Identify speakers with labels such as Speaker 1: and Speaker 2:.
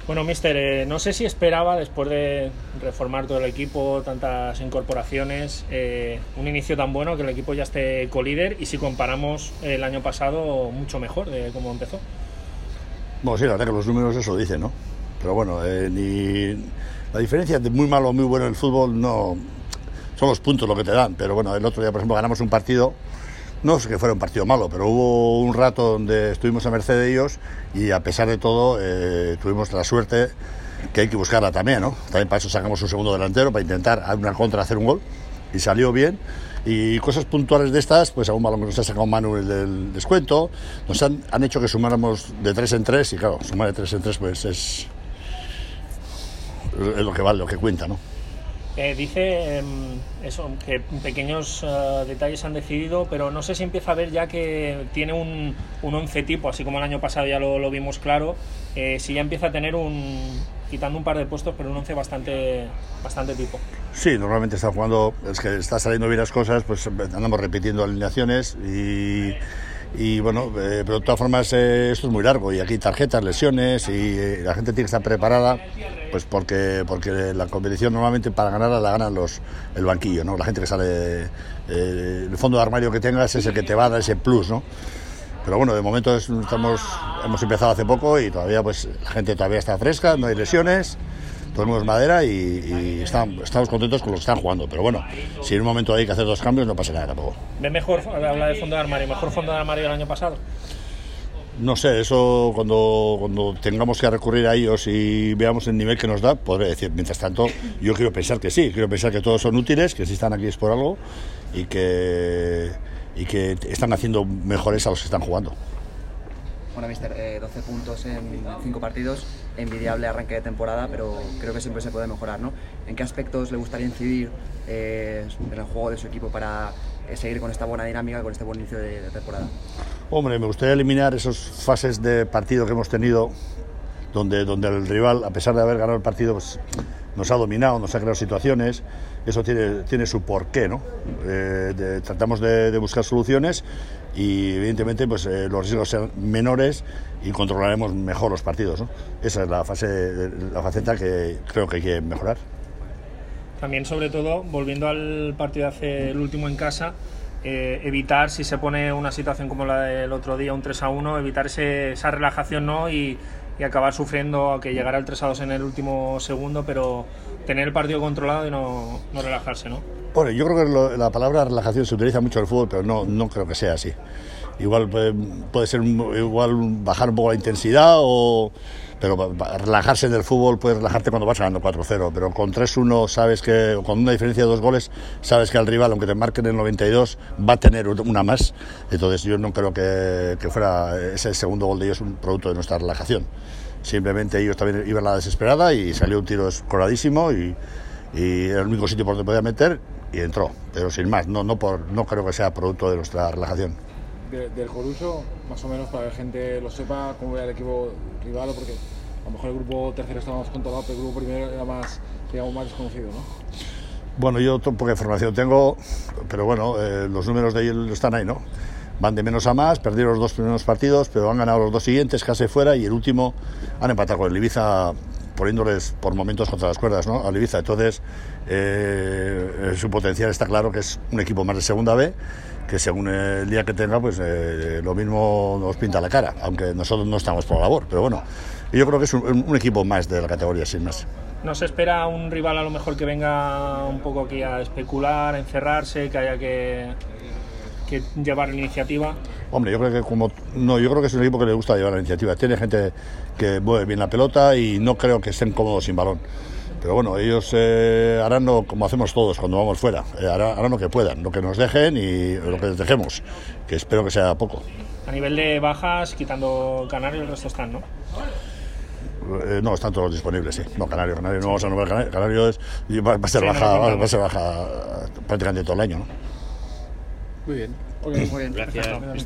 Speaker 1: Bueno, míster, no sé si esperaba, después de reformar todo el equipo, tantas incorporaciones, un inicio tan bueno, que el equipo ya esté colíder, y si comparamos el año pasado, mucho mejor de cómo empezó.
Speaker 2: Bueno, sí, la verdad que los números eso dicen, ¿no? Pero bueno, ni la diferencia de muy malo o muy bueno en el fútbol no son los puntos lo que te dan. Pero bueno, el otro día, por ejemplo, ganamos un partido. No es que fuera un partido malo, pero hubo un rato donde estuvimos a merced de ellos y a pesar de todo tuvimos la suerte que hay que buscarla también, ¿no? También para eso sacamos un segundo delantero, para intentar a una contra hacer un gol, y salió bien. Y cosas puntuales de estas, pues a un balón que nos ha sacado Manu el del descuento, nos han hecho que sumáramos de 3 en 3 y claro, sumar de 3 en 3 pues es lo que vale, lo que cuenta, ¿no?
Speaker 1: Dice eso, que pequeños detalles han decidido, pero no sé si empieza a ver ya que tiene un 11 tipo, así como el año pasado ya lo vimos claro, si ya empieza a tener quitando un par de puestos, pero un 11 bastante tipo.
Speaker 2: Sí, normalmente está jugando, es que está saliendo bien las cosas, pues andamos repitiendo alineaciones y bueno, pero de todas formas esto es muy largo y aquí hay tarjetas, lesiones y la gente tiene que estar preparada, pues porque la competición normalmente para ganarla la ganan el banquillo, ¿no? La gente que sale, el fondo de armario que tengas es el que te va a dar ese plus, ¿no? Pero bueno, de momento hemos empezado hace poco y todavía pues la gente todavía está fresca, no hay lesiones, todo el mundo es madera y estamos contentos con lo que están jugando. Pero bueno, si en un momento hay que hacer 2 cambios no pasa nada tampoco.
Speaker 1: ¿Ve mejor, habla de fondo de armario, mejor fondo de armario del año pasado?
Speaker 2: No sé, eso cuando tengamos que recurrir a ellos y veamos el nivel que nos da, podré decir. Mientras tanto, yo quiero pensar que sí, quiero pensar que todos son útiles, que si están aquí es por algo y que están haciendo mejores a los que están jugando.
Speaker 3: Bueno, míster, 12 puntos en 5 partidos, envidiable arranque de temporada, pero creo que siempre se puede mejorar, ¿no? ¿En qué aspectos le gustaría incidir en el juego de su equipo para seguir con esta buena dinámica, con este buen inicio de temporada?
Speaker 2: Hombre, me gustaría eliminar esas fases de partido que hemos tenido donde el rival, a pesar de haber ganado el partido, pues, nos ha dominado, nos ha creado situaciones. Eso tiene su porqué, ¿no? Tratamos de buscar soluciones y evidentemente pues los riesgos sean menores y controlaremos mejor los partidos, ¿no? Esa es la faceta que creo que hay que mejorar.
Speaker 1: También, sobre todo, volviendo al partido el último en casa, evitar, si se pone una situación como la del otro día, un 3-1, evitar esa relajación, ¿no? Y acabar sufriendo que llegara el 3-2 en el último segundo, pero tener el partido controlado y no relajarse, ¿no?
Speaker 2: Bueno, yo creo que la palabra relajación se utiliza mucho en el fútbol, pero no creo que sea así. Igual puede ser bajar un poco la intensidad, pero relajarse en el fútbol, puedes relajarte cuando vas ganando 4-0, pero con 3-1 sabes que, con una diferencia de 2 goles, sabes que al rival, aunque te marquen en el 92, va a tener una más. Entonces yo no creo que fuera ese segundo gol de ellos un producto de nuestra relajación. Simplemente ellos también iban a la desesperada y salió un tiro escoradísimo y era el único sitio por donde podía meter y entró, pero sin más, no creo que sea producto de nuestra relajación.
Speaker 4: Del Coruso, más o menos para que la gente lo sepa, cómo ve el equipo rival, porque a lo mejor el grupo tercero estaba más controlado, pero el grupo primero era más, digamos, más desconocido, ¿no?
Speaker 2: Bueno, yo poca información tengo, pero bueno, los números de ellos están ahí, ¿no? Van de menos a más, perdieron los 2 primeros partidos, pero han ganado los 2 siguientes, casi fuera, y el último han empatado con el Ibiza, poniéndoles por momentos contra las cuerdas, ¿no? Al Ibiza. Entonces, su potencial está claro que es un equipo más de segunda B, que según el día que tenga, pues lo mismo nos pinta la cara, aunque nosotros no estamos por la labor, pero bueno, yo creo que es un equipo más de la categoría, sin más.
Speaker 1: ¿No se espera un rival a lo mejor que venga un poco aquí a especular, a encerrarse, que haya que llevar la iniciativa?
Speaker 2: Hombre, yo creo que es un equipo que le gusta llevar la iniciativa. Tiene gente que mueve bien la pelota y no creo que estén cómodos sin balón. Pero bueno, ellos harán como hacemos todos cuando vamos fuera. Harán lo que puedan, lo que nos dejen y lo que les dejemos, que espero que sea poco.
Speaker 1: A nivel de bajas, quitando Canario, el resto están, ¿no?
Speaker 2: No, están todos disponibles, sí. No, Canario no vamos a nombrar Canario. Va a ser baja prácticamente todo el año, ¿no?
Speaker 4: Muy bien.
Speaker 3: Muy bien.
Speaker 1: Gracias.